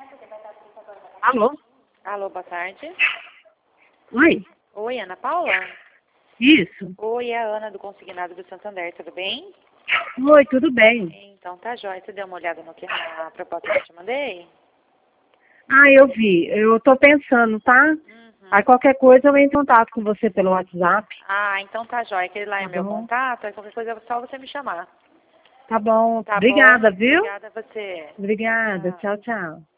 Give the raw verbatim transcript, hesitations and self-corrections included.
Alô? Alô, boa tarde. Oi? Oi, Ana Paula? Isso. Oi, é a Ana do Consignado do Santander, tudo bem? Oi, tudo bem? Então tá jóia, você deu uma olhada no que na proposta que eu te mandei? Ah, eu vi. Eu tô pensando, tá? Uhum. Aí qualquer coisa eu entro em contato com você pelo WhatsApp. Ah, então tá jóia, aquele lá é Tá meu bom? contato, aí qualquer coisa é só você me chamar. Tá bom. Tá bom? Obrigada, viu? Obrigada a você. Tchau, Obrigada. tchau. Tchau, tchau.